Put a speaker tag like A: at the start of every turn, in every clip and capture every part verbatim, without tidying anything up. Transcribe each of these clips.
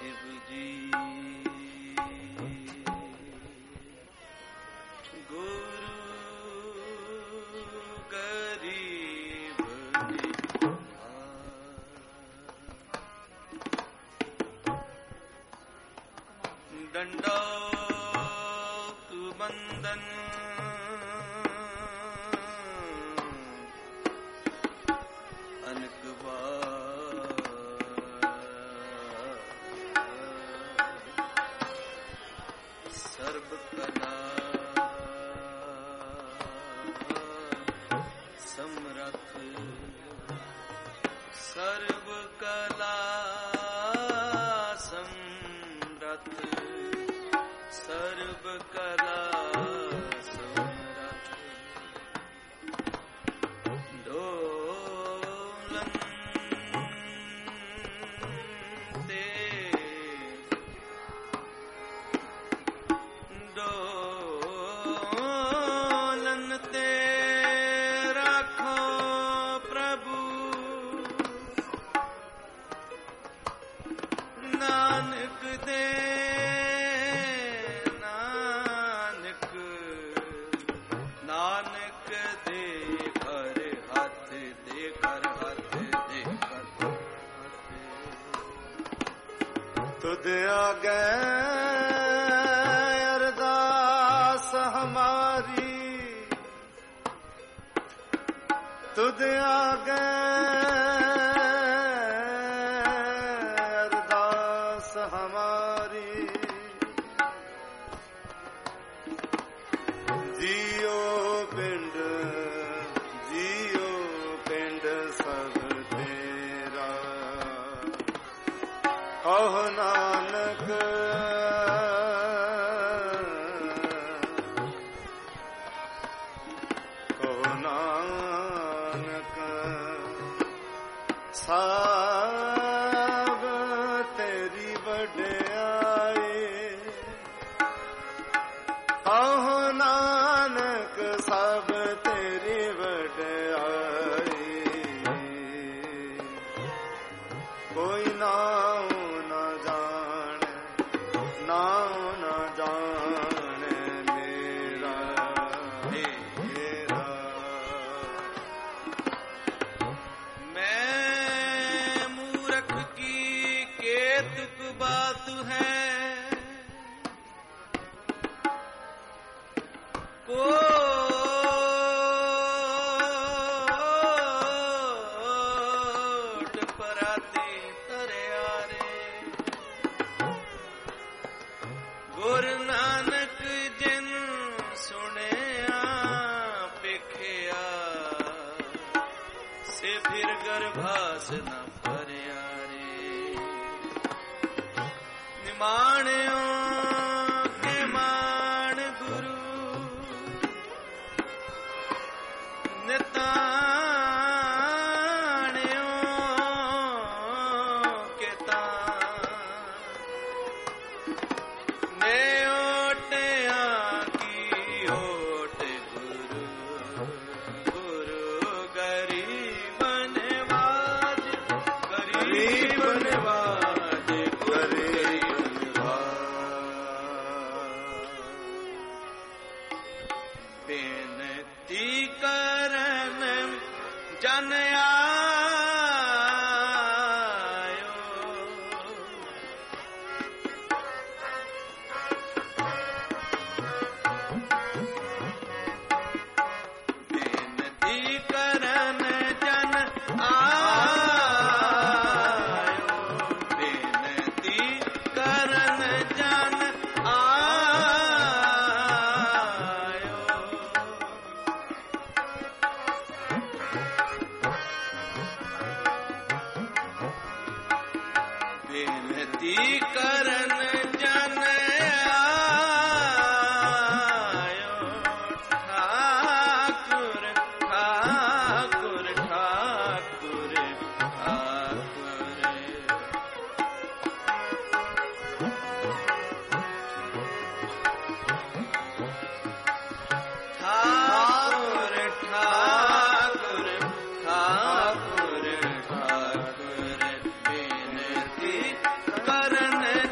A: शिव जी गुरु गरीब दंडौत बंदन अनक बार सर्व कला समरथ सर्व कला समरथ सर्व कला समरथ डोलन ते डोलन ते राखो प्रभु नानक दे नानक नानक दे कर हाथ दे कर हाथ दे कर हाथ तुद आगे अरदास हमारी तुद आगे अरदास हमारी जियो पिंड जियो पिंड सब तेरा कहो नानक कहो नानक सब तेरी वड्याई कहो नानक सब तेरी वड्याई कोई नाम न जाने नाम न जाने मेरा मेरा मैं मूर्ख की केतुक बात है कोट पराती तरियारे गुरु नानक जिन सुनिया पेखिया से फिर गर्भास न परियारे निमाणियों के मान गुरु निताणियों के तान ने ओटिया की ओट गुरु गुरु गरीब नवाज गरीब नवाज गरीब नवाज बेनती करन जन आयो बेनती करन जन आयो बेनती करन जन आयो बेनती करन जन आयो ठाकुर ठाकुर ठाकुर ठाकुर ठाकुर ठाकुर ठाकुर ठाकुर बेनती करन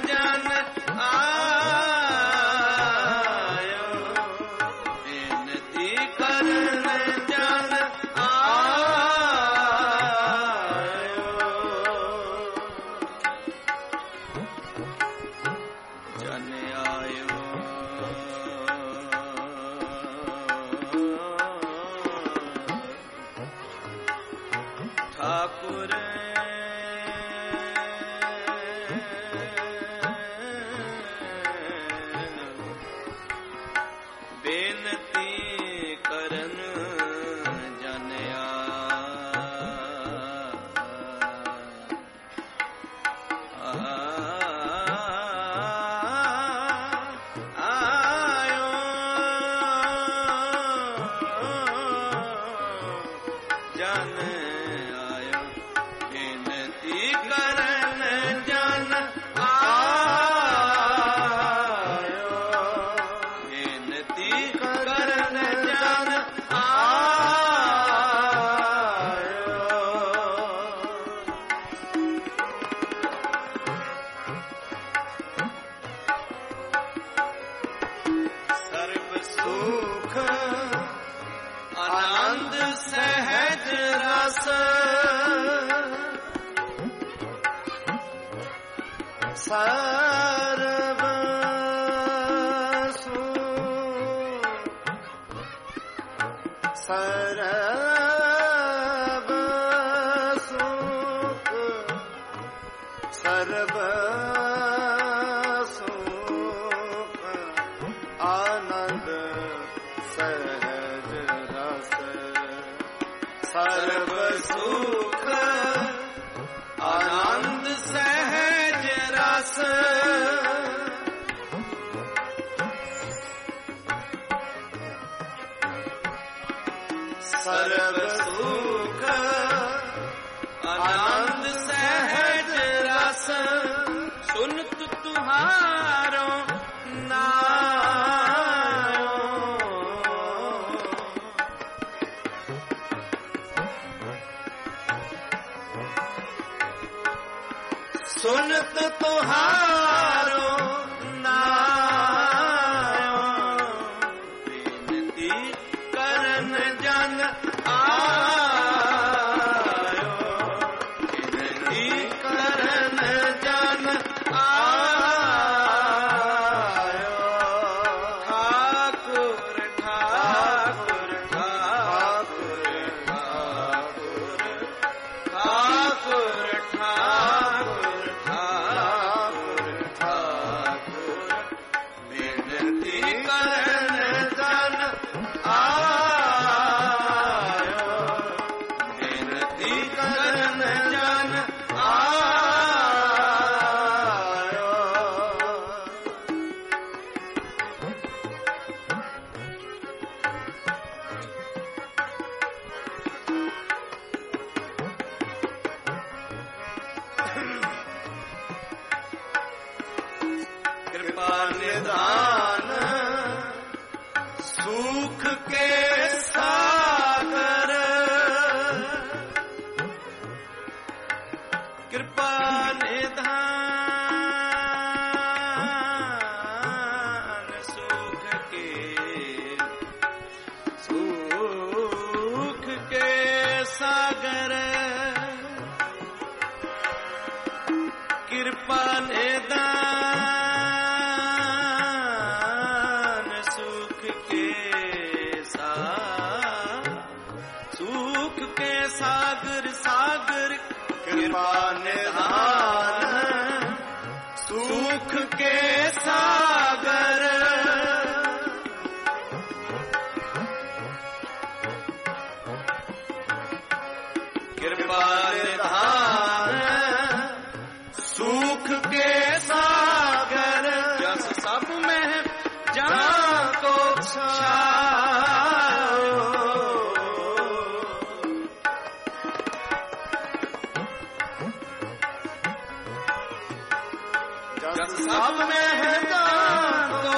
A: सर्व सर्व सुख सर्व सुख आनंद सहज रस सर्व सुख आनंद सहज रस सर्व सुख आनंद सहज रस सुनत तुम्हारो नायो सुनत तुम्हारो नायो विनती करन जन आयो विनती करन जन आयो ठाकुर ठाकुर ठाकुर ठाकुर ठाकुर ठाकुर ठाकुर ठाकुर विनती करन जन आयो विनती करन जन आयो कृपा निधान सुख के सागर कृपा निधान सुख के सुख के सागर कृपा निधान सुख के सागर सुख के सागर सागर कृपा निधान सुख के सागर कृपा निधान सुख के सागर जस सब में जहाँ को छायो जस सब में जहाँ को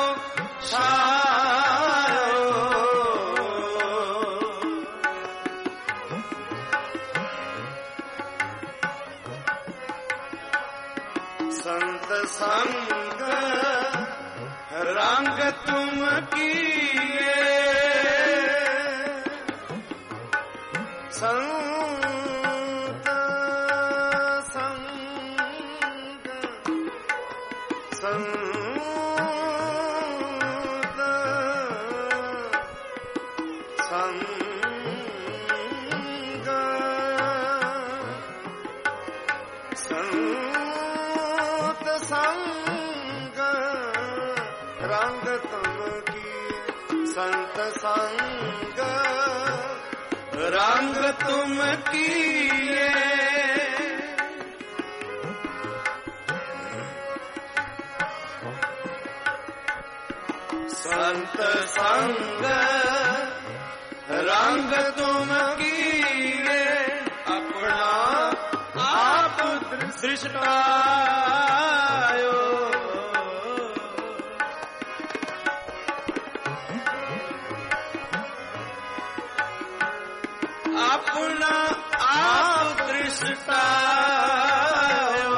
A: छायो संत संग रंग तुम किए संत संग संत संग संत संग रंग तुम की संत संग रंग तुम किए संत संग रंग तुम कीए अपना आप दृष्टायो अपना आप दृष्टायो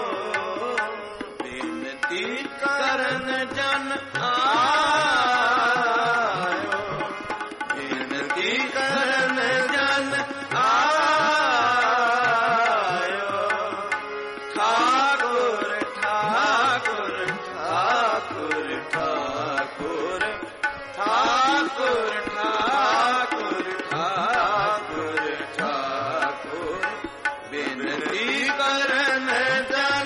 A: विनती करन जन आयो विनती करन जन आयो ठाकुर ठाकुर ठाकुर ठाकुर ठाकुर ठाकुर ठाकुर ठाकुर विनती करन जन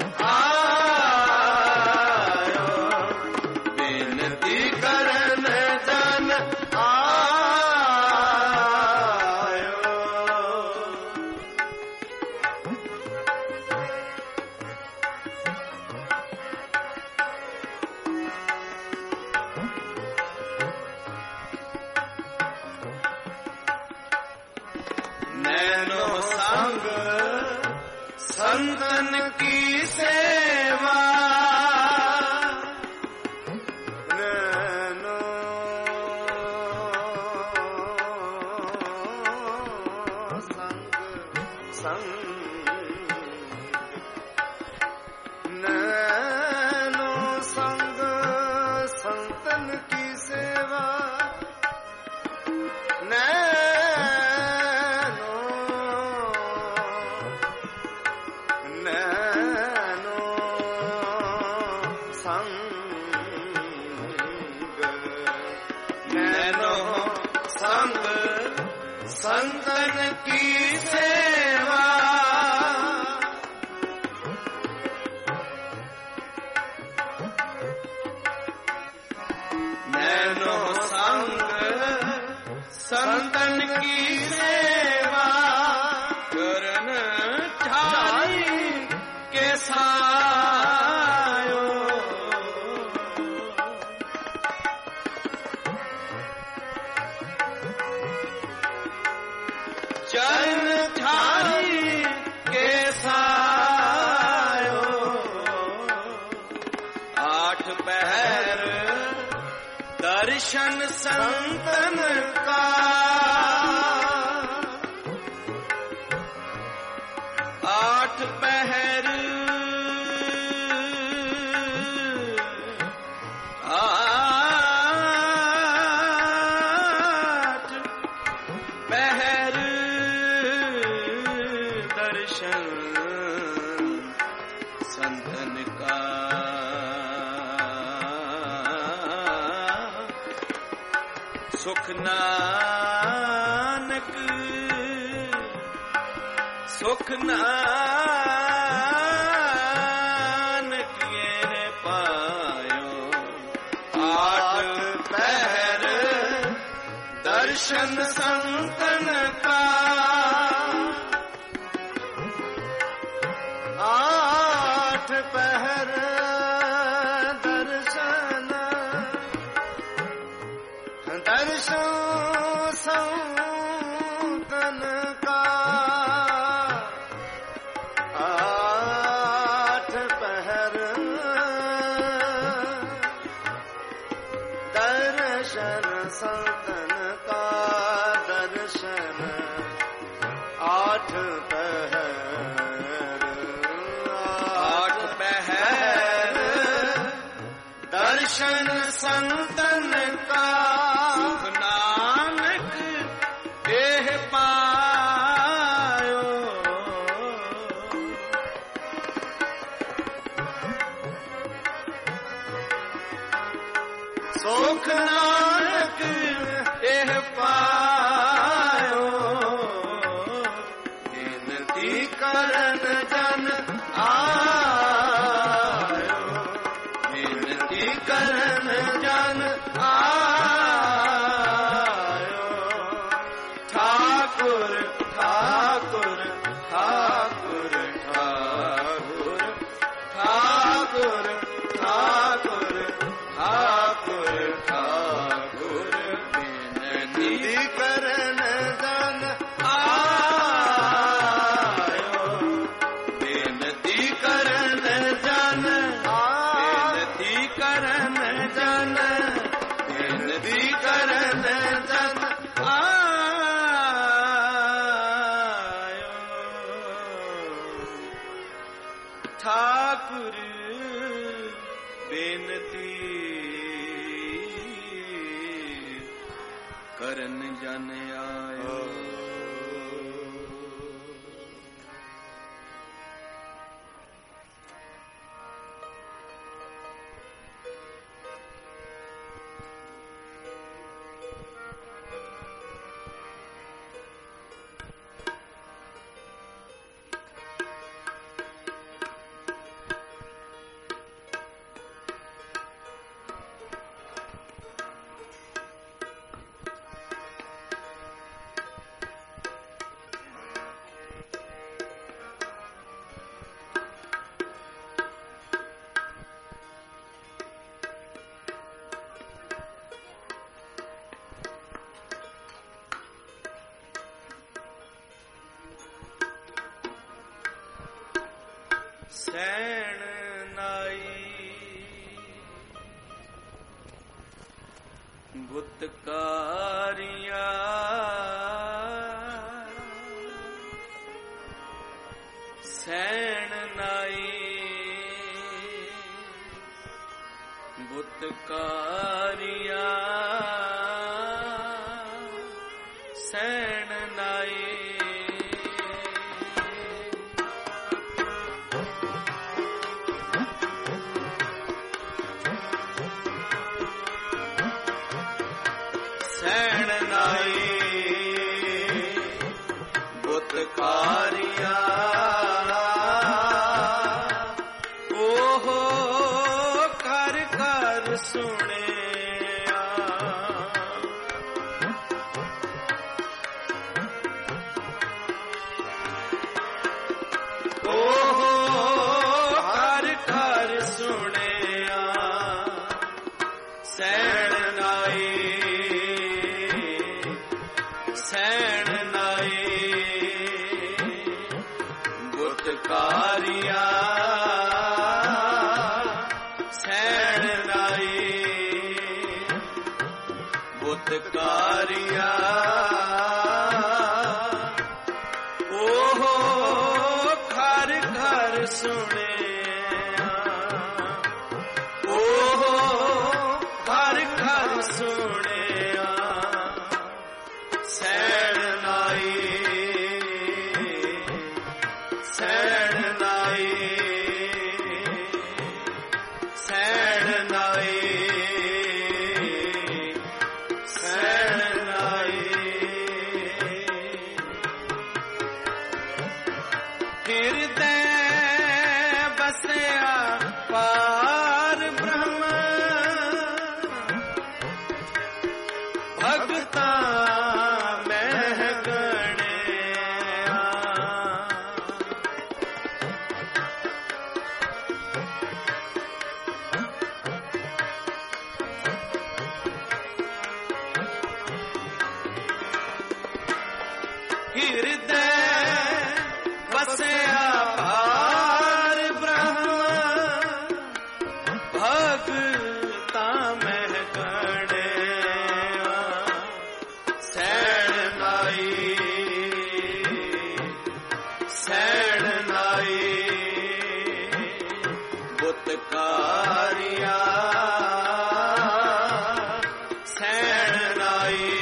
A: आयो विनती करन जन आयो नैनो संग संतन की सेवा नैनो संग संग नैनो संग संतन की सेवा नैनो नैनो संग नैनो संग संतन की सेवा नैनो संग संतन की सेवा करन ठाई के सायो चरण ठाई के सायो आठ पहर दर्शन संतन का आठ पहर आठ पहर दर्शन संतन का सुख नानक सुख नानक ये पायो आठ पहर दर्शन संतन का आठ पहर दर्शन दर्शन संतन का आठ पहर दर्शन संतन का दर्शन आठ पहर आठ पहर दर्शन संतन का सुख नानक एह पायो सुख नानक एह पायो विनती करन जन आयो विनती करन जन आयो ठाकुर ठाकुर ठाकुर ठाकुर ठाकुर ठाकुर ठाकुर ਠਾਕੁਰ ਬੇਨਤੀ ਕਰਨ ਜਨ ਆਇਓ। ਸੈਣ ਨਾਈ ਗੁਤਕਾਰੀਆਂ ਸੈਣ ਨਾਈ ਗੁਤਕਾਰੀਆਂ ਸੈਣ ਨਾਈ ਸੈਣ ਨਾਈ ਗੁਤਕਾਰੀਆਂ ਓਹੋ ਕਰ ਕਰ ਸੁਣਿਆ ਓਹੋ ਕਰ ਕਰ ਸੁਣਿਆ ਸੈਣ ਨਾਈ ਸੈਣ ਨਾਈ ਗੁਤਕਾਰੀਆਂ ਸੈਣ ਨਾਈ ਗੁਤਕਾਰੀਆਂ ਓਹੋ ਘਰ ਘਰ ਸੁਣਿਆ ਓਹੋ ਘਰ ਘਰ ਸੁਣਿਆ ਸੈਣ ਨਾਈ ਸੈਣ ਨਾਈ ਸੈਣ ਨਾਈ ਸੈਣ ਨਾਈ ਹਿਰਦੈ ਬਸਿਆ ਪਾਰ ਬ੍ਰਹਮ ਭਗਤਾ ਹਿਰਦੈ ਵਸਿਆ ਪਾਰ ਬ੍ਰਹਮ ਭਗਤਾ ਮਹਿ ਗਣਿਆ ਸੈਣ ਨਾਈ ਸੈਣ ਨਾਈ ਗੁਤਕਾਰੀਆਂ ਸੈਣ ਨਾਈ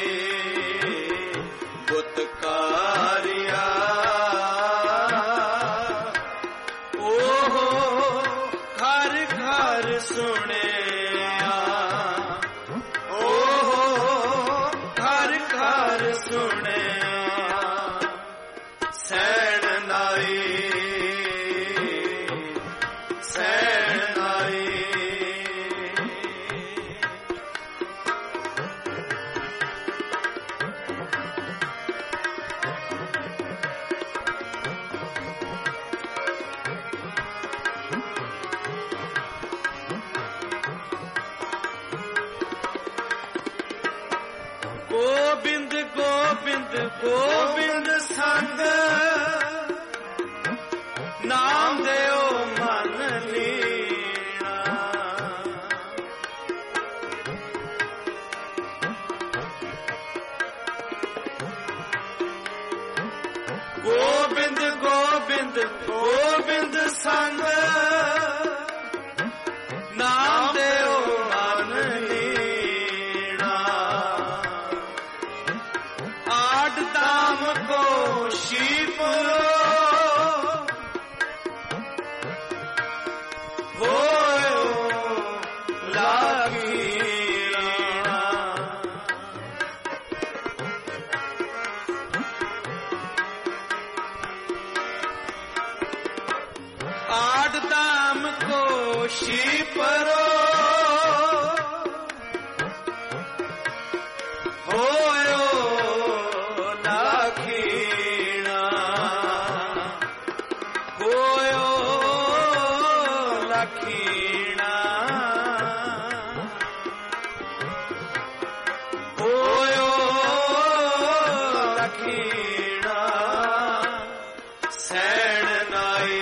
A: ਗੁਤਕਾਰੀਆਂ ਓਹੋ ਘਰ ਘਰ ਸੁਣਿਆ ਓਹੋ ਘਰ ਘਰ ਸੁਣਿਆ ਸੈਣ ਨਾਈ ਸੈਣ ਨਾਈ ਗੋਬਿੰਦ ਗੋਬਿੰਦ ਗੋਬਿੰਦ ਸੰਗ ਨਾਮ ਦਿਓ ਮਨ ਲੀਣਾ ਗੋਬਿੰਦ ਗੋਬਿੰਦ ਗੋਬਿੰਦ ਸੰਗ ਨਾਮ ਦੇਉ ਮਨ ਲੀਣਾ ਆਠ ਧਾਮ ਕੋ ਸ਼ੀਪ ਸ਼ੀਪਰੋ ਹੋਇਓ ਲਖੀਣਾ ਹੋਇਓ ਲਖੀਣਾ ਹੋਇਓ ਲਖੀਣਾ ਸੈਣ ਨਾਈ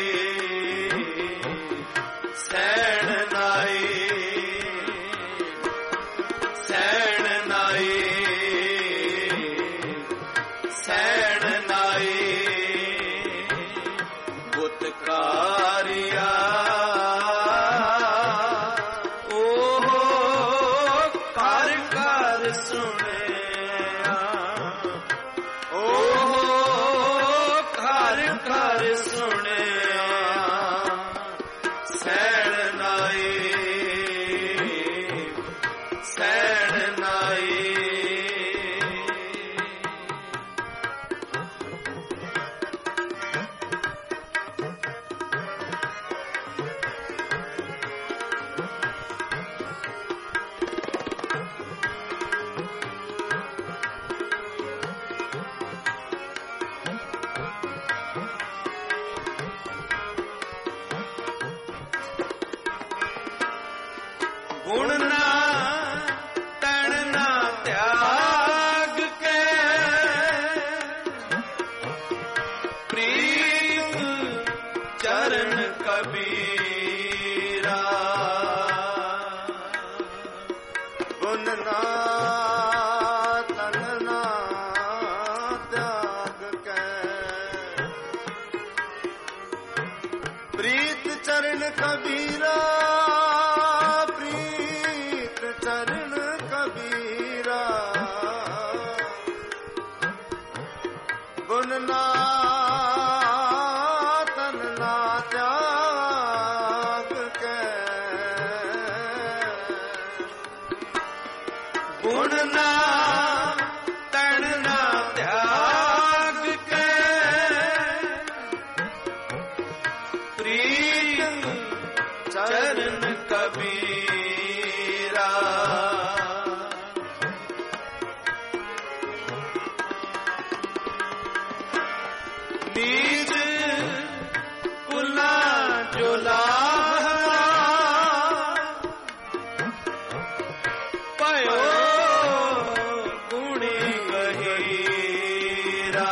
A: ਗੁਣ ਨਾ ਤਣ ਨਾ ਤਿਆਗ ਕੇ ਪ੍ਰੀਤ ਚਰਨ ਕਬੀਰਾ ਗੁਣ ਨਾ ਤਣ ਨਾ ਤਿਆਗ ਕੇ ਪ੍ਰੀਤ ਚਰਨ ਕਬੀਰਾ ਚਰਨ ਕਬੀਰਾ ਗੁਣ ਨਾ ਤਨ ਨਾ ਤਿਆਗ ਕੇ ਗੁਣ ਨਾ ਤਨ ਨਾ ਤਿਆਗ ਕੇ ਪ੍ਰੀਤ ਚਰਨ ਕਬੀਰਾ ਨੀਜ ਕੁਲਾ ਜੋਲਾ ਪਇਓ ਗੁਣੀ ਗਹੀਰਾ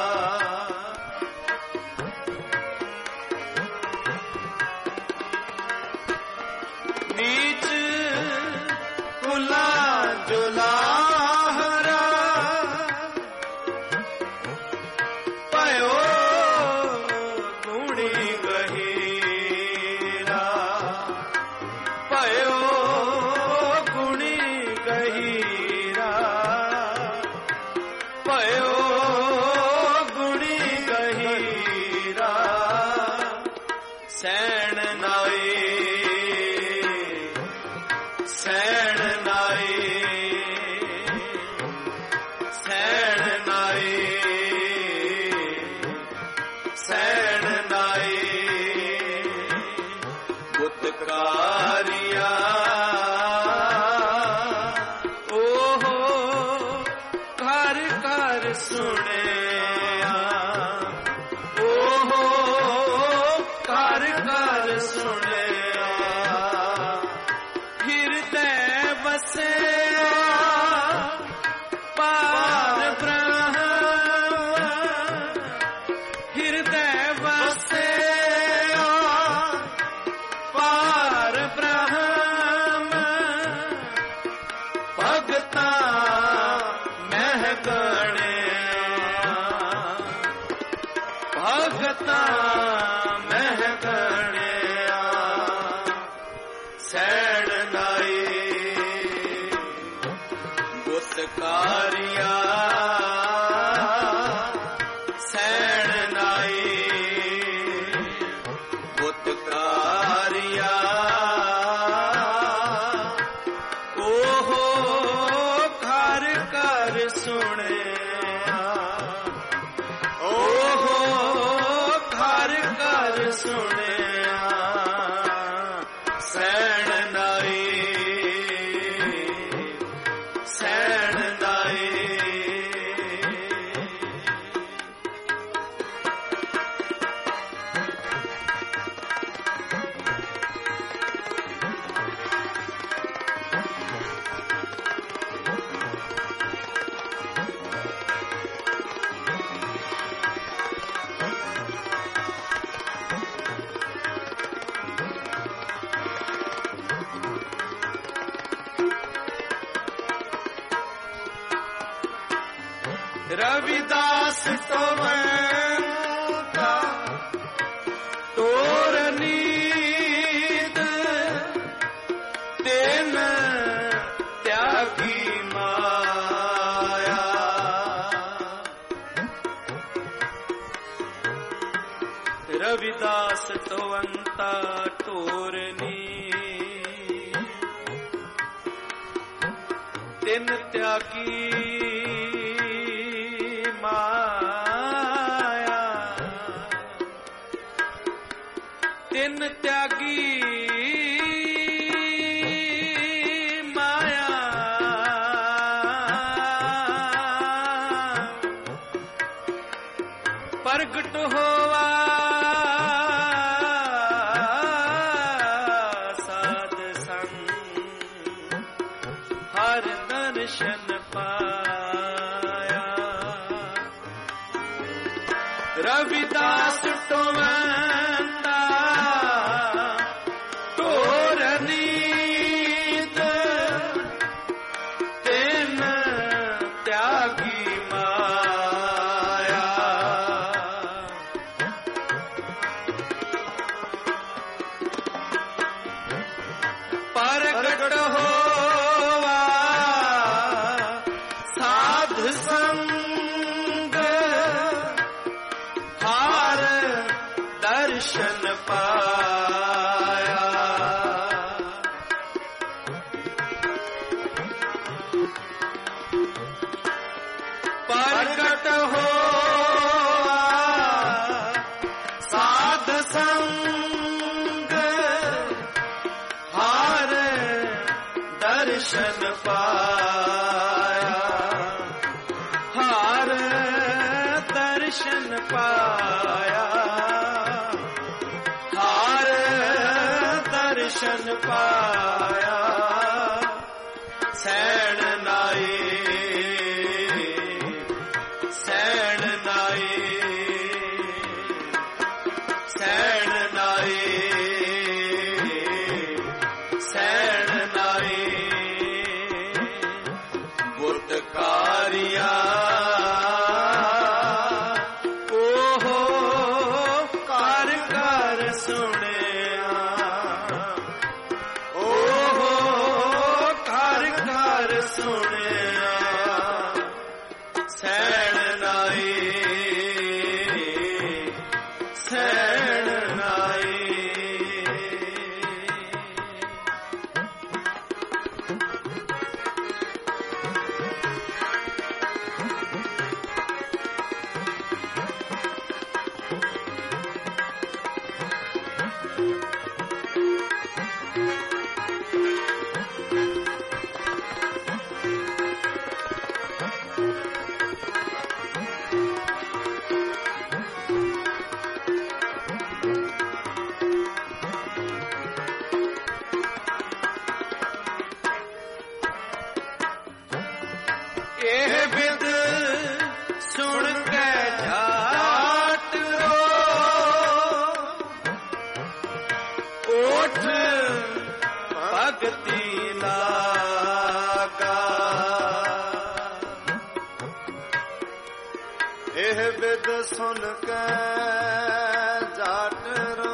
A: ਨੀਚ ਕੁਲਾ ਜੋਲਾ ਸੈਣ ਨਾਈ ਸੈਣ ਨਾਈ ਸੈਣ ਨਾਈ ਸੈਣ ਨਾਈ ਗੁਤਕਾਰੀਆ ਓਹੋ ਘਰ ਘਰ ਸੁਣਿਆ ਓਹੋ ਘਰ ਘਰ ਸੁਣਿਆ ਹਿਰਦੈ ਵਸਿਆ ਪਾਰ ਬ੍ਰਹਮ ਹਿਰਦੈ ਵਸਿਆ ਪਾਰ ਬ੍ਰਹਮ ਭਗਤਾ ਮਹਿ ਗਣਿਆ ਭਗਤਾ ਮਹਿ रविदास टोवंता तोर नीत तेन त्यागी माया। रविदास टोवंता तोर नीत तेन त्यागी माया। तिन त्यागी माया प्रगट होवा साध संग हर दर्शन पाया। रविदास टोवंता तोर नीत तेन त्यागी माया। प्रगट होवा साध संग हार दर्शन पाया। प्रगट होवा साध संग हार दर्शन पाया। हार दर्शन पाया। हार दर्शन पाया। सैण नाए सैण नाए सैण नाए सैण नाए बुतकारिया। ओहो कर कर सुनिया। ओहो कर कर सुनिया। सैण नाए सैण नाए। ਇਹ ਬਿਦ ਸੁਣ ਕੇ ਜਾਟ ਰੋ ਉਠ ਭਗਤੀ ਲਾਗਾ। ਇਹ ਬਿਦ ਸੁਣ ਕੇ ਜਾਟ ਰੋ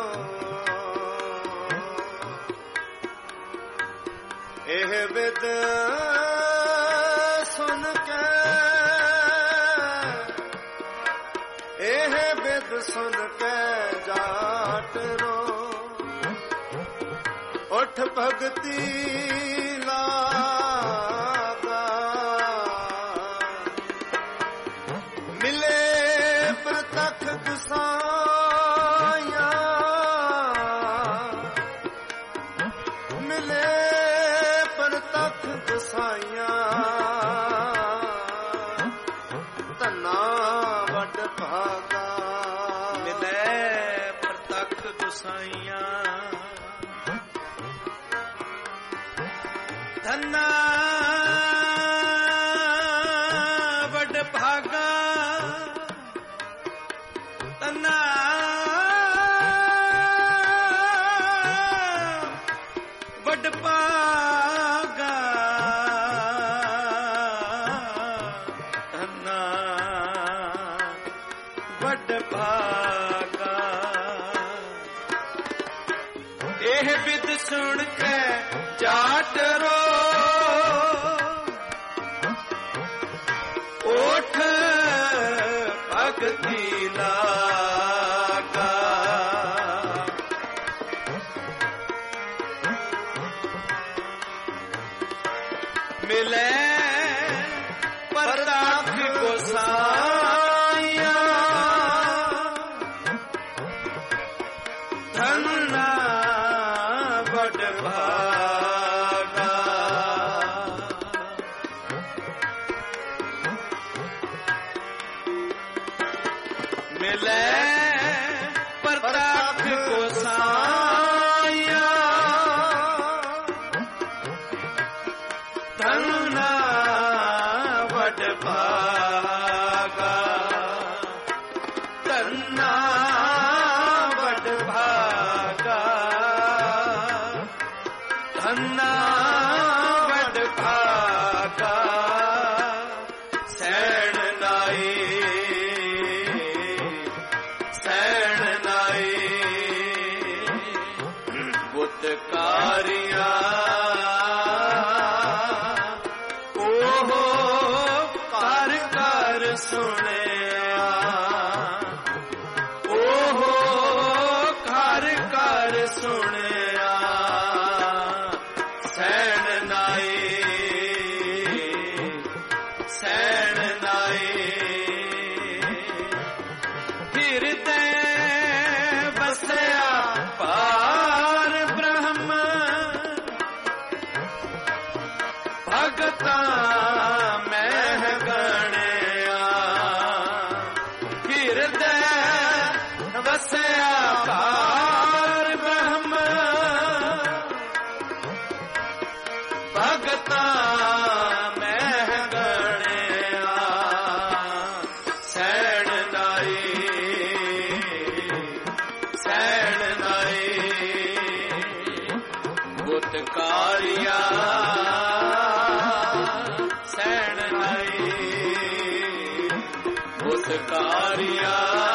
A: ਇਹ ਬਿਦ ਸੁਨ ਕੇ ਇਹ ਬਿਦ ਸੁਨ ਕੇ ਜਾਟ ਰੋ ਉਠ ਭਗਤੀ ਲਾਗਾ। ਮਿਲੇ ਪ੍ਰਤੱਖ ਗੁਸਾਇਆ। ਮਿਲੇ ਪ੍ਰਤੱਖ ਗੁਸਾਇਆ। ਧੰਨਾ ਵੱਡ ਭਾਗਾ। ਮਿਲੇ ਪ੍ਰਤੱਖ ਗੁਸਾਈਆਂ। ਧੰਨਾ ਵੱਡ ਭਾਗਾ। ਧੰਨਾ ਵੱਡ ਭਾਗਾ। ਧੰਨਾ एह विद सुन के जाट रो ओठ भगति लागा मिले प्रताप गोसाइया धन्ना बड़ भागा मिले प्रताप गोसाइया धन्ना बड़ भागा धन्ना बड़ भागा धन्ना बड़ भागा सैन नाई सैन नाई बुतकारिया ओहो कर कर सुनिया ओहो कर कर सुनिया सैन नाई सैन नाई हृदय बसया पार ब्रह्म भगता मैं गणया हृदय बसया पार ब्रह्म भगता मैं गणया सैन नाई सैन नाई बुतकारिया सैन नाई बुतकारिया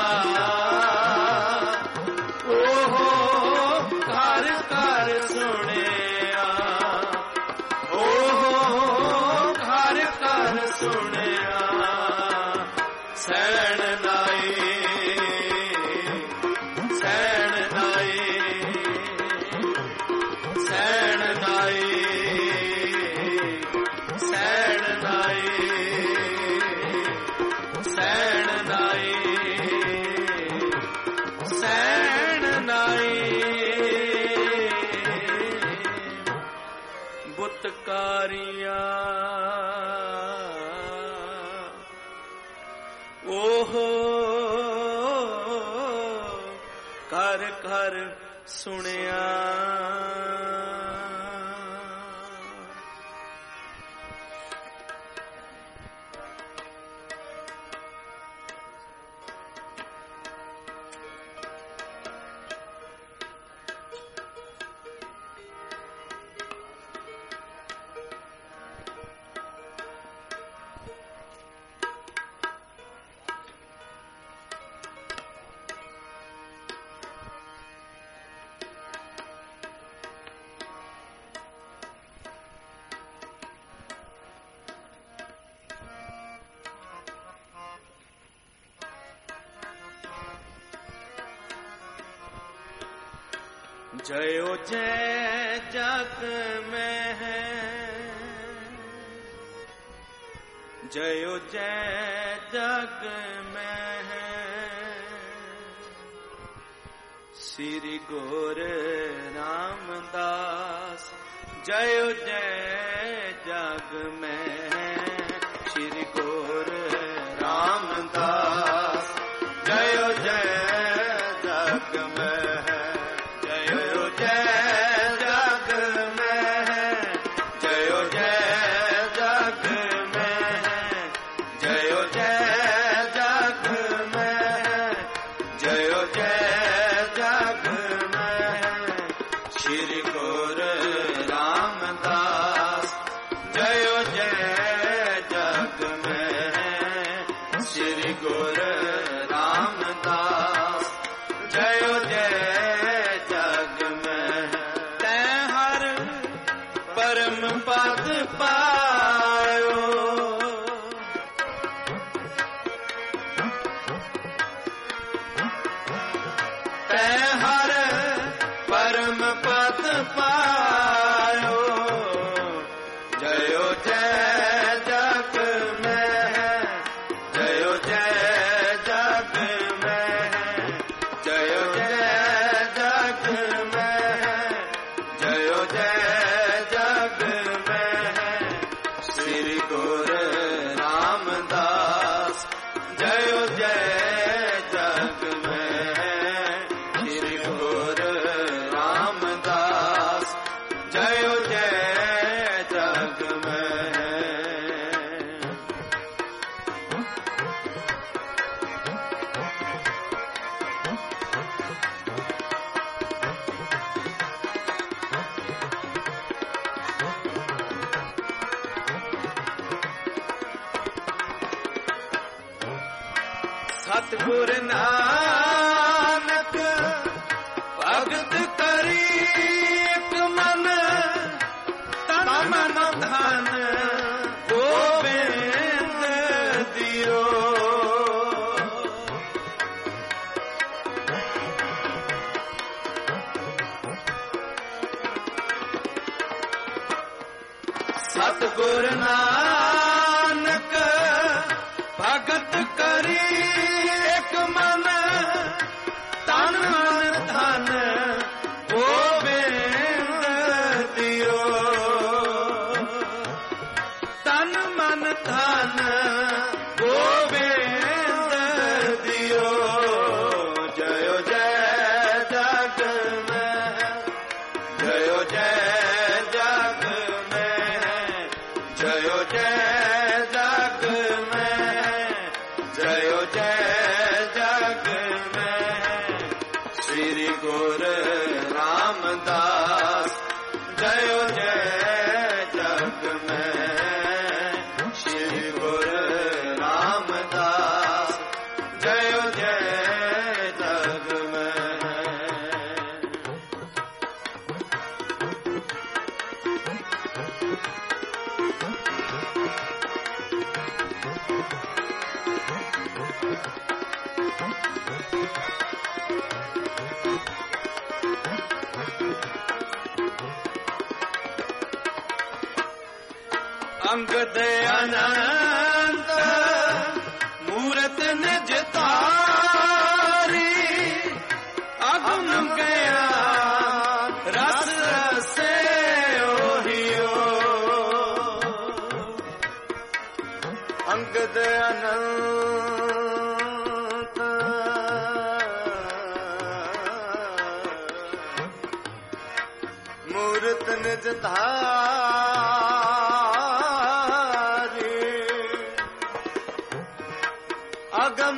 A: ओहो कर कर सुनिया ओहो कर कर सुनिया सैन नाई सैन नाई सैन नाई सैन नाई सैन नाई सैन नाई बुतकारिया ओहो कर कर सुनिया जयो जय जग में है जयो जय जग में है श्री गोर रामदास जयो जय जग में है श्री गोर रामदास जयो जय जग में है जयो जय जग में है जयो जय जग में है जयो जय जग में है जयो जय जग में है श्री गोर रामदास जयो जय जग में है श्री गोर रामदास जयो जय जग में है पायो। तै हर परम पद पायो। जयो जय जग में, जयो जय जग में, जयो जय जग में, जयो जय जग में। श्री गुरु रामदास जयो जय जग में। श्री गुरु रामदास जयो जय जग में। सतगुर नानक भगत करी एक मन, तन मन धन गोबिंद दियो। सतगुर नानक भगत करी एक मन, तन मन धन गोबिंद दियो। तन मन धन गोबिंद दियो। जयो जय जग में, जयो जय जग में, जयो जय जग में, जयो जय जग में। श्री गुरु रामदास जयो जय जग में। श्री गुरु रामदास जयो जय जग में। अंगद अनंत मूरत निज तारी, अगम गया रस रसे ओहियो। अंगद अनंत मूरत निज तारी, अगम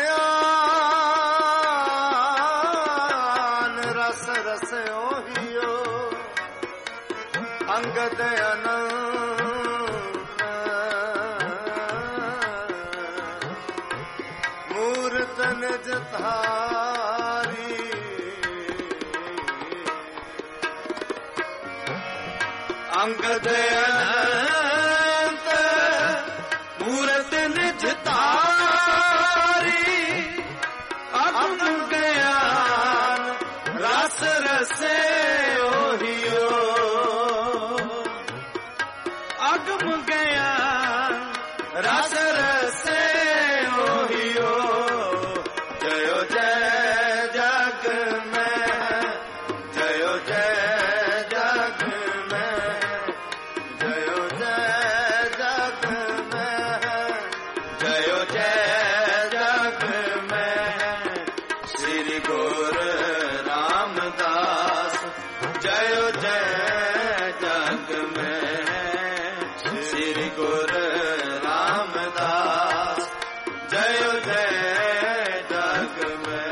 A: ज्ञान रस रस ओहियो। अंगद अनंत मूरत निज धारी, अंगद अनंत मूरत निज तारी, अगम ज्ञान रस रसे ओहियो। अगम ज्ञान रस रसे ओहियो। जयो जय जग में, जयो जय जग में, जयो जय जग में, जयो जय जग में। श्री गुरु रामदास जयो जय जग में। श्री गुरु रामदास जयो जय जग में।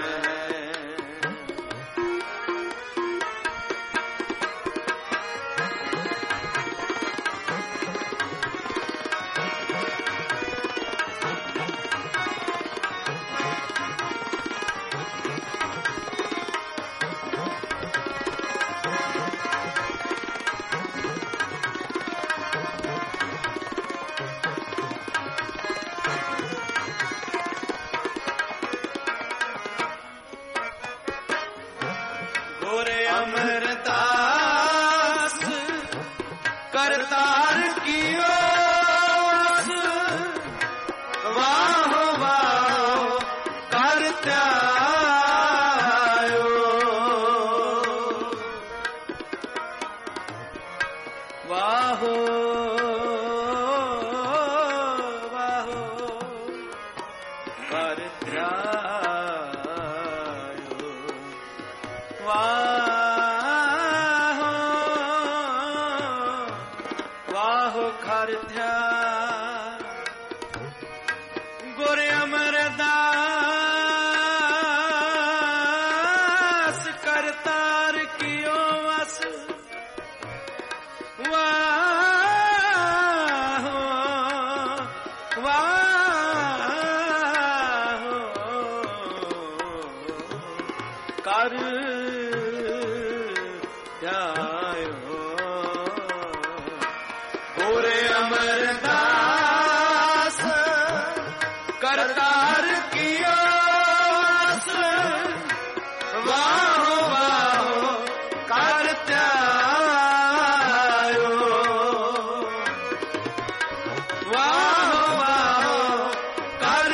A: वाहो वाहो कर ध्यायो वाहो वाहो कर ध्यायो गुर अमरदास करतार कियो वस वाहो वाहो कर ध्यायो गुर अमरदास करतार कियो वस वाहो वाहो कर ध्यायो वाहो वाहो कर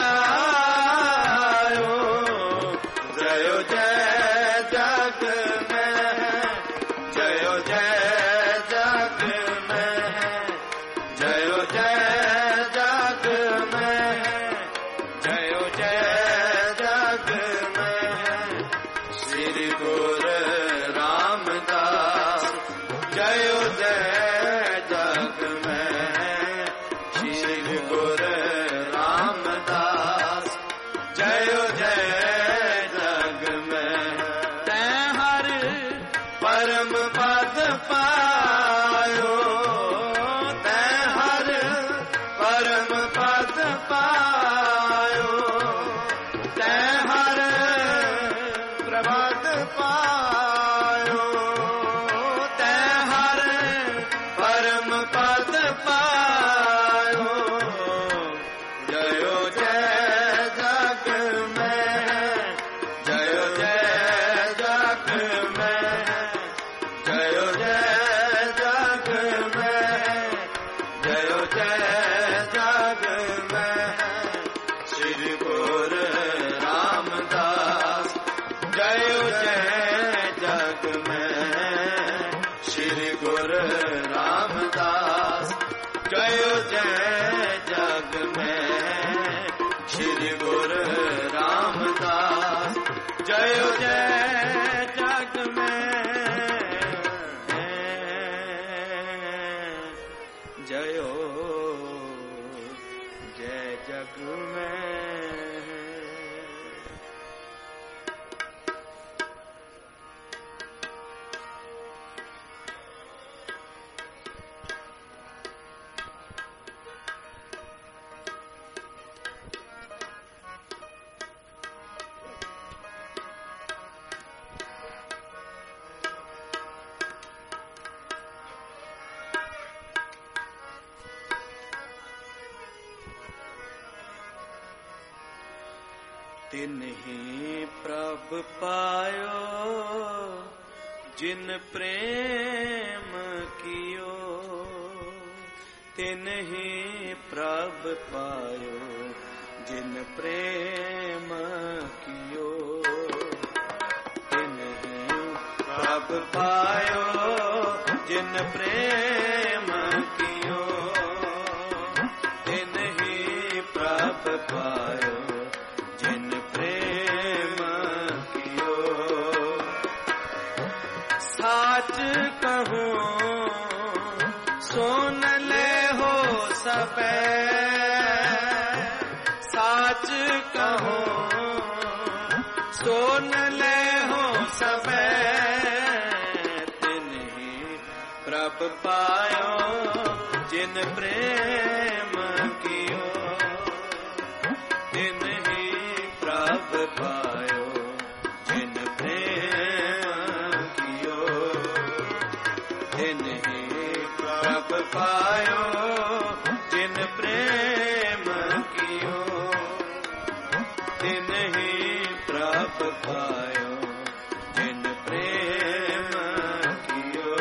A: ध्यायो जयो जय जग में जयो जय जग में जयो जय जग में जयो जय जग में श्री गुरु रामदास जयो जय जग में श्री गुरु रामदास जयो जय जग में तै हर परम पद पायो तै हर परम पद पायो तै हर प्रभद पायो तै हर परम पद पायो जयो जय जग में जयो जय जग में जयो जय जग में जयो जय जग में श्री गुरु रामदास जयो जय जग में श्री गुरु रामदास जयो जय जग में श्री गुरु रामदास जयो जय जग में जयो जय जग में तिन्हीं प्रभ पायो जिन प्रेम कियो तिन्हीं प्रभ पायो जिन प्रेम कियो तिन्हीं प्रभ पायो जिन प्रेम कियो तिन्हीं प्रभ पायो जिन प्रेम कियो साच कहूँ सुन ले हो सबे साच कहूँ सुन ले हो सबे तिन्हीं प्रभ पायो जिन प्रेम कियो तिन्हीं प्रभ पायो जिन प्रेम कियो तिन्हीं प्रभ पायो जिन प्रेम कियो तिन्हीं प्रभ पायो जिन प्रेम कियो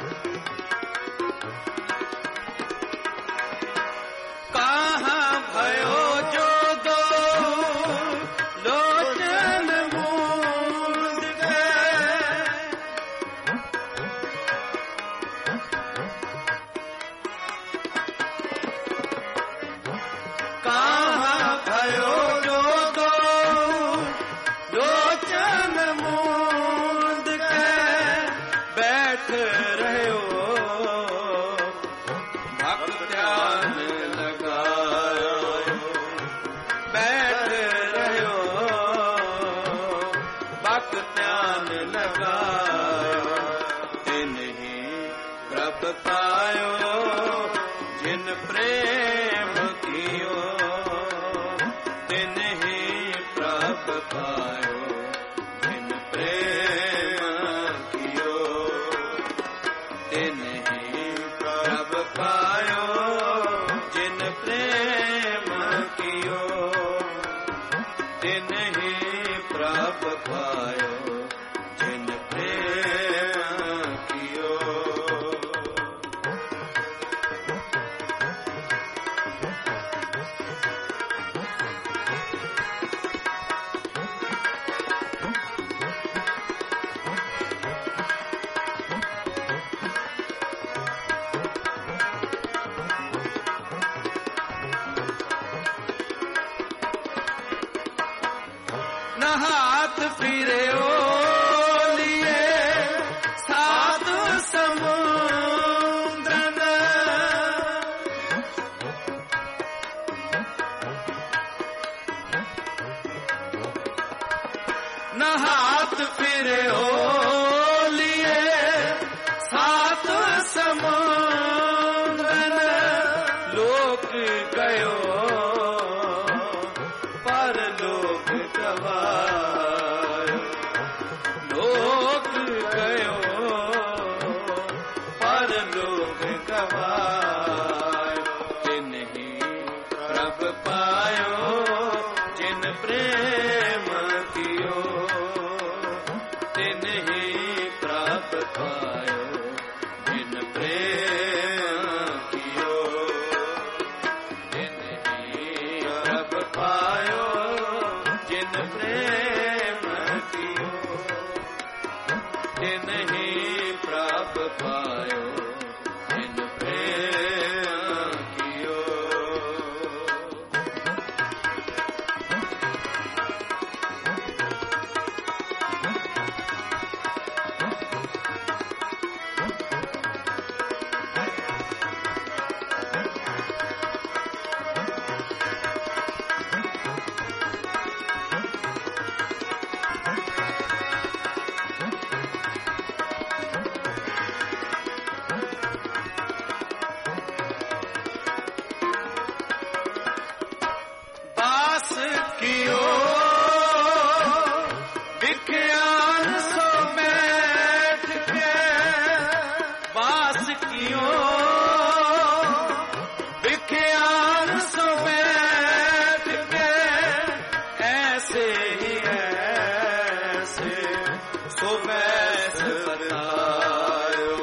A: कहाँ भय भक्त ध्यान लगायो बैठ रहो भक्त ध्यान लगायो तिन ही प्रभ पायो जिन प्रेम कियो तिन ही प्रभ पायो जिन प्रेम कियो तिन ही प्रभ पायो जिन प्रेम कियो तिन ही प्रभ पायो जिन प्रेम कियो न हाथ फिरे ओ लिए साधु समुद्र न हाथ फिरे ओ लिए साधु समुद्र लोक गयो पर लोक गवायो लोक गयो पर लोक गवायो जिन ही प्रभ पायो जिन प्रेम कियो तिन ही प्रभ पायो जिन प्रेम कियो तिन ही प्रभ पायो जिन प्रेम कियो तिन ही प्रभ पायो जिन प्रेम कियो बास कियो विख्यान सो बैठ के बास कियो विख्यान सो बैठ के ऐसे ही ऐसे सो बैस बतायो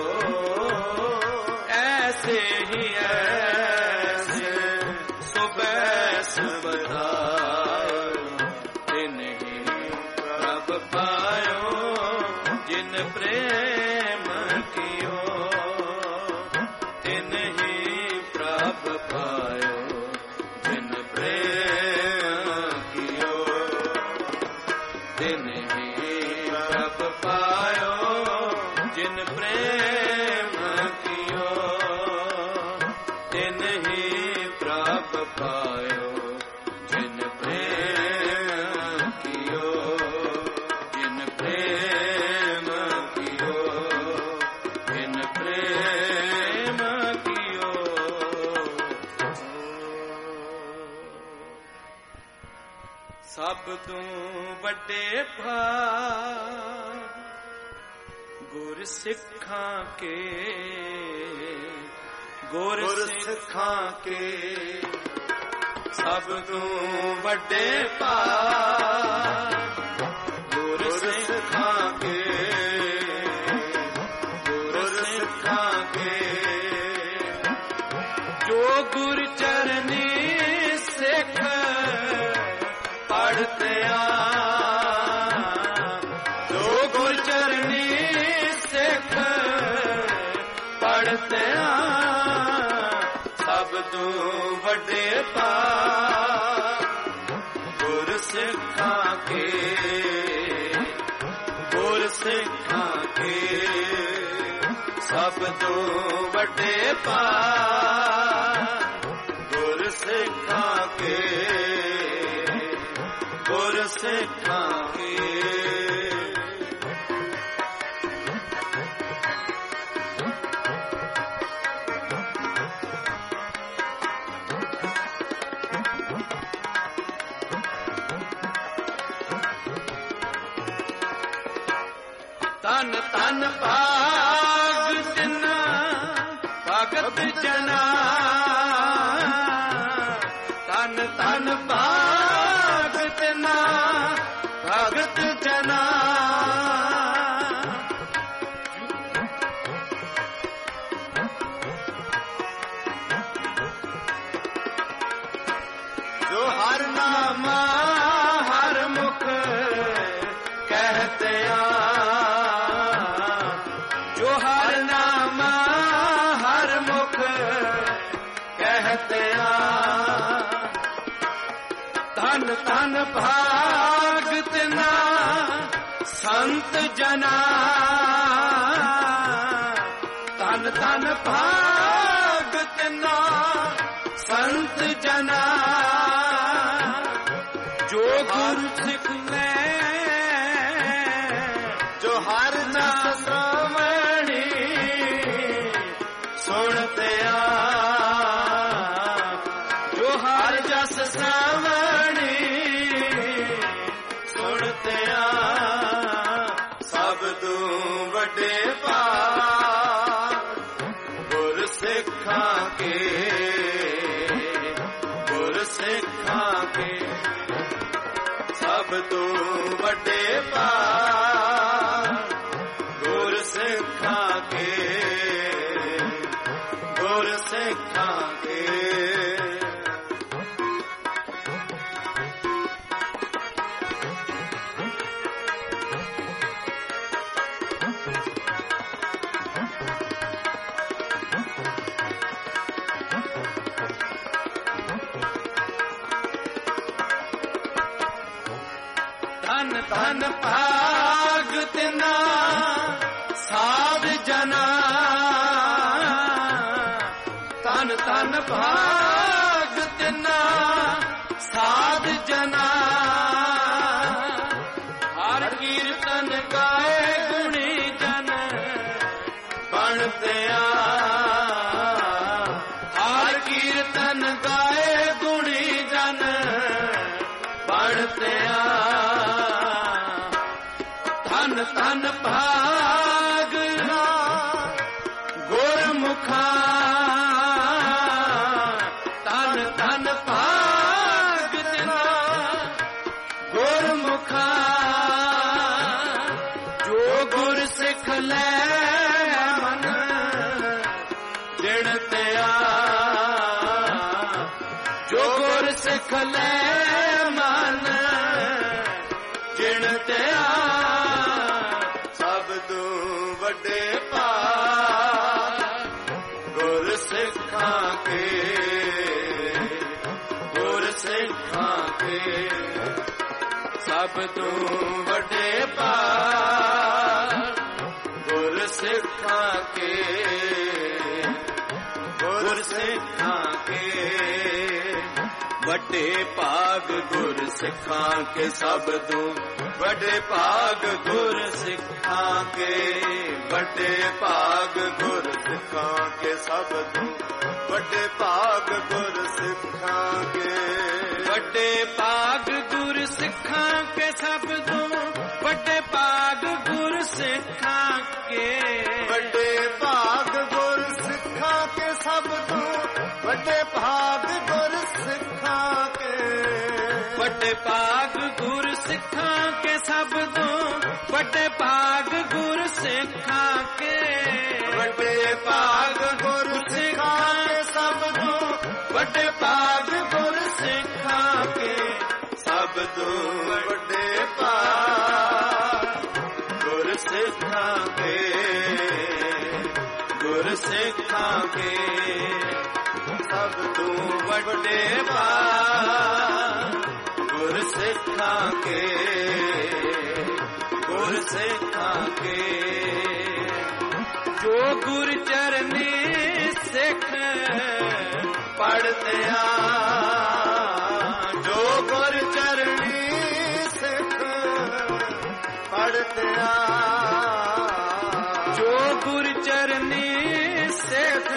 A: ऐसे ही ऐसे सो बैस बतायो तिन ही प्रभ पायो जिन प्रेम कियो तिन ही प्रभ पायो जिन प्रेम कियो तिन ही प्रभ पायो जिन प्रेम कियो तिन ही प्रभ पायो जिन प्रेम कियो जिन प्रेम कियो जिन प्रेम कियो सब तू बड़े भाग गुर सिखा के गुर सिखा के सब तू बड़े भाग गुर सिखा के गुर सिखा के जो गुर चरनी सिख पढ़ते आ जो गुर चरनी सिख पढ़ते आ सब तू बड़े पा गुर सिखा के गुर सिखा के सब तू बड़े पा ਸਿੱਖਾਂ ਕੇ। ਤਨ ਤਨ ਭਾਗ ਤਿਨਾ ਭਗਤ ਜਨਾ, ਤਨ ਤਨ ਭਾਗ ਤਿਨਾ ਭਗਤ ਜਨਾ। ਜੋ ਹਰ ਨਾਮਾ ਹਰ ਮੁਖ ਕਹਿਤੇ ਆ, ਜੋ ਹਰ ਨਾਮਾ ਹਰ ਮੁਖ ਕਹਿਤੇ ਆ। ਧਨ ਧਨ ਭਾਗ ਤਿਨਾ ਸੰਤ ਜਨਾ, ਧਨ ਧਨ ਭਾਗ ਤਿਨਾ ਸੰਤ ਜਨਾ। ਜੋ ਗੁਰ ਸਿੱਖ ਲੈ ਜੋ ਹਰ ਨਾਮ ਸ਼੍ਰਵਣੀ ਸੁਣਤੇ ਆ, ਜੋ ਹਰ ਜਸ ਸ਼੍ਰਵਣੀ ਸੁਣਤੇ ਆ। ਸਭ ਤੋਂ ਵੱਡੇ ਭਾਗ ਗੁਰ ਸਿੱਖਾਂ ਕੇ, ਗੁਰ ਸਿੱਖਾਂ ਕੇ। ਸਭ ਤੋਂ ਵੱਡੇ ਭਾਗ ਗੁਰ ਸਿੱਖਾਂ ਕੇ, ਗੁਰ ਸਿੱਖਾਂ ਕੇ। ਧਨ ਧਨ ਭਾਗ ਤਿਨਾ ਸਾਧ ਜਨਾ, ਧਨ ਧਨ ਭਾਗ ਤਿਨਾ ਸਾਧ ਜਨਾ। ਹਰ ਕੀਰਤਨ ਗਾਏ ਗੁਣੀ ਜਨ ਬਣਤੇ ਆ, ਹਰ ਕੀਰਤਨ ਗਾਏ ਗੁਣੀ ਜਨ ਬਣਤੇ ਆ। ਧਨ ਧਨ ਭਾਗ ਨਾ ਗੁਰਮੁਖਾ, ਧਨ ਧਨ ਭਾਗ ਤਿਨਾ ਗੁਰਮੁਖਾ। ਜੋ ਗੁਰ ਸਿੱਖ ਲੈ ਮਨ ਜਿਣਤੇ ਆ, ਜੋ ਗੁਰ ਸਿੱਖ ਲੈ ਮਨ ਜਿਣਤੇ ਆ। ਸਭ ਤੋਂ ਵੱਡੇ ਭਾਗ ਗੁਰ ਸਿੱਖਾਂ ਕੇ, ਗੁਰ ਸਿੱਖਾਂ ਕੇ। ਸਭ ਤੋਂ ਵੱਡੇ ਭਾਗ ਗੁਰ ਸਿੱਖਾਂ ਕੇ, ਗੁਰ ਸਿੱਖਾਂ ਕੇ। ਵੱਡੇ ਭਾਗ ਗੁਰ ਸਿੱਖਾਂ ਕੇ, ਸਭ ਤੋਂ ਵੱਡੇ ਭਾਗ ਗੁਰ ਸਿੱਖਾਂ ਕੇ। ਵੱਡੇ ਭਾਗ ਗੁਰ ਸਿੱਖਾਂ ਕੇ, ਸਭ ਤੋਂ ਵੱਡੇ ਭਾਗ ਗੁਰ ਸਿੱਖਾਂ ਕੇ। ਵੱਡੇ ਭਾਗ ਗੁਰ ਸਿੱਖਾਂ ਕੇ, ਸਭ ਤੋਂ ਵੱਡੇ ਭਾਗ ਗੁਰ ਸਿੱਖਾਂ ਕੇ। ਵੱਡੇ ਭਾਗ ਗੁਰ ਸਿੱਖਾਂ ਕੇ, ਸਭ ਤੋਂ ਵੱਡੇ ਭਾਗ ਗੁਰ ਸਿੱਖਾਂ ਕੇ। ਵੱਡੇ ਭਾਗ ਗੁਰ ਸਿੱਖਾਂ ਕੇ, ਸਭ ਤੋਂ ਵੱਡੇ ਭਾਗ ਗੁਰ ਸਿੱਖਾਂ ਕੇ। ਵੱਡੇ ਭਾਗ ਗੁਰ ਸਿੱਖਾਂ ਕੇ, ਸਭ ਤੋਂ ਵੱਡੇ ਭਾਗ ਗੁਰ ਸਿੱਖਾਂ ਕੇ। ਸਭ ਤੋਂ ਵੱਡੇ ਭਾਗ ਗੁਰ ਸਿੱਖਾਂ ਕੇ, ਗੁਰ ਸਿੱਖਾਂ ਕੇ। ਸਭ ਤੋਂ ਵੱਡੇ ਭਾਗ ਗੁਰ ਸਿੱਖਾਂ ਕੇ, ਗੁਰ ਸਿੱਖਾਂ ਕੇ। ਜੋ ਗੁਰ ਚਰਨੀ ਸਿੱਖ ਪੜ੍ਹਦੇ ਆ, ਜੋ ਗੁਰ ਚਰਨੀ ਸਿੱਖ ਜੋ ਗੁਰ ਚਰਨੀ ਸਿੱਖ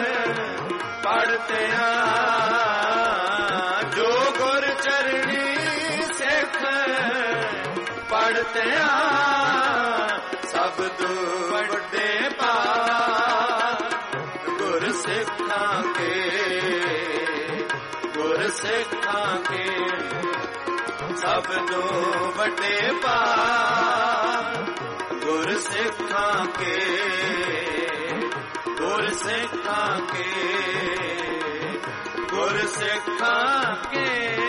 A: ਪੜਤੇ ਆ, ਜੋ ਗੁਰ ਚਰਨੀ ਸਿੱਖ ਪੜਤੇ ਆ, ਸਭ ਤੋਂ ਵੱਡੇ ਪਾਰ ਗੁਰ ਸਿੱਖਾਂ ਕੇ, ਗੁਰ ਸਿੱਖਾਂ ਕੇ, ਸਭ ਤੋਂ ਵੱਡੇ ਪਾਰ ਗੁਰ ਸਿੱਖਾਂ ਕੇ, ਗੁਰ ਸਿੱਖਾਂ ਕੇ, ਗੁਰ ਸਿੱਖਾਂ ਕੇ,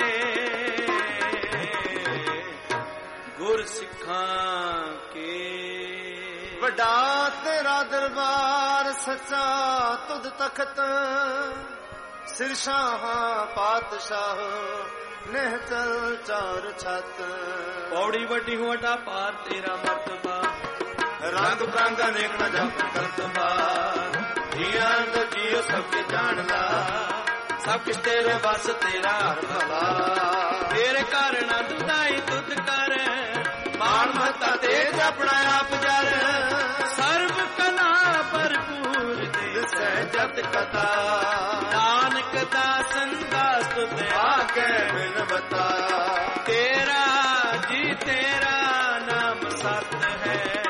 A: ਗੁਰ ਸਿੱਖਾਂ ਕੇ। ਵੱਡਾ ਤੇਰਾ ਦਰਬਾਰ ਸੱਚਾ ਤੁਧ ਤਖਤ, ਸਿਰ ਸ਼ਾਹਾਂ ਪਾਤਸ਼ਾਹ ਨਹਿ ਚਲ ਚਾਰ ਛਤ। ਪੌੜੀ ਵੱਡੀ ਹੋਟਾ ਪਾਰ ਤੇਰਾ ਮਰਤਬਾ, ਰੰਗ ਪ੍ਰੰਗ ਅਨੇਕ ਨ ਜਪ ਕਰਤਬਾ। ਜੀਆਂ ਅੰਦਰ ਜੀਓ ਸਭ ਕੇ ਜਾਣਦਾ, ਸਭ ਕਿਛ ਤੇਰੇ ਵਸ ਤੇਰਾ ਹਰ ਭਲਾ। ਤੇਰੇ ਘਰ ਆਨੰਦ ਵਧਾਈ ਤੁਧ ਕਰ, ਮਾਣ ਮਹਤਾ ਤੇਜ ਆਪਣਾ ਆਪ ਜਰ। ਸਰਬ ਕਲਾ ਭਰਪੂਰ ਦਿਸੈ ਜਤ ਕਥਾ, ਨਾਨਕ ਦਾਸਨ ਦਾਸ ਤੁਧ ਆਗੇ ਬਿਨ ਬਤਾ। ਤੇਰਾ ਜੀ ਤੇਰਾ ਨਾਮ ਸਤ ਹੈ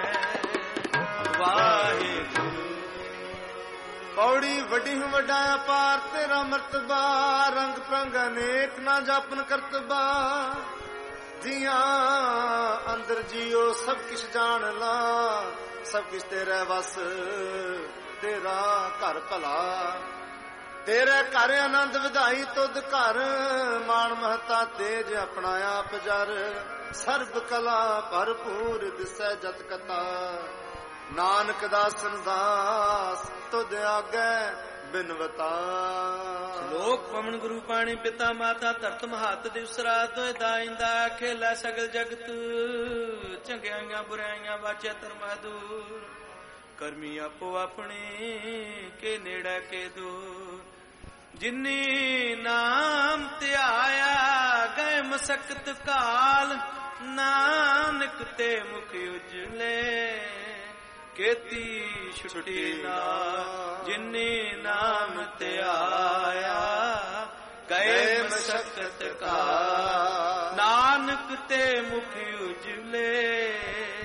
A: ਵਾਹਿਗੁਰੂ। ਪੌੜੀ ਵੱਡੀ ਵੱਡਾ ਅਪਾਰ ਤੇਰਾ ਮਰਤਬਾ, ਰੰਗ ਪ੍ਰੰਗ ਅਨੇਕ ਨਾ ਜਾਪਨ ਕਰਤਬਾ। ਜੀਆਂ ਅੰਦਰ ਜੀਓ ਸਭ ਕਿਛ ਜਾਣ ਲਾ, ਸਭ ਕਿਛ ਤੇਰੇ ਵਸ ਤੇਰਾ ਘਰ ਭਲਾ। ਤੇਰੇ ਘਰ ਆਨੰਦ ਵਧਾਈ ਤੁਧ ਘਰ, ਮਾਣ ਮਹਤਾ ਤੇਜ ਆਪਣਾ ਆਪ ਜਰ। ਸਰਬ ਕਲਾ ਭਰਪੂਰ ਦਿਸੈ ਜਤ ਕਥਾ, ਨਾਨਕ ਦਾਸਨ ਦਾਸ ਤੁਧ ਆਗੇ ਬਿਨਵਤਾ। ਸ਼ਲੋਕ ਪਵਨ ਗੁਰੂ ਪਾਣੀ ਪਿਤਾ ਮਾਤਾ ਧਰਤ ਮਹੱਤ ਦਿਵਸ ਰਾਤ ਹੋਏ ਦਾਇੰਦਾ। ਖੇਲਾ ਸਗਲ ਜਗਤ ਚੰਗਿਆਈਆਂ ਬੁਰਾਈਆਂ ਵਾਚਿਆ ਧਰਮਾ ਦੂਰ। ਕਰਮੀ ਆਪੋ ਆਪਣੇ ਕੇ ਨੇੜਾ ਕੇ ਦੂਰ। ਜਿਨੀ ਨਾਮ ਧਿਆਇਆ ਗਏ ਮਸਕਤ ਕਾਲ, ਨਾਨਕ ਤੇ ਮੁਖ ਉਜਲੇ ਕੀਤੀ ਛੁੱਟੀ ਨਾ। ਜਿਨੀ ਨਾਮ ਧਿਆਇਆ ਗਏ ਮਸਕਤ ਕਾਲ, ਨਾਨਕ ਤੇ ਮੁਖ ਉਜਲੇ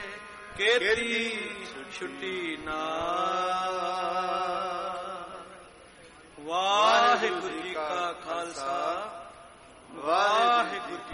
A: ਕੀਤੀ ਛੁੱਟੀ ਨਾ। ਵਾਹਿਗੁਰੂ ਜੀ ਕਾ ਖਾਲਸਾ, ਵਾਹਿਗੁਰੂ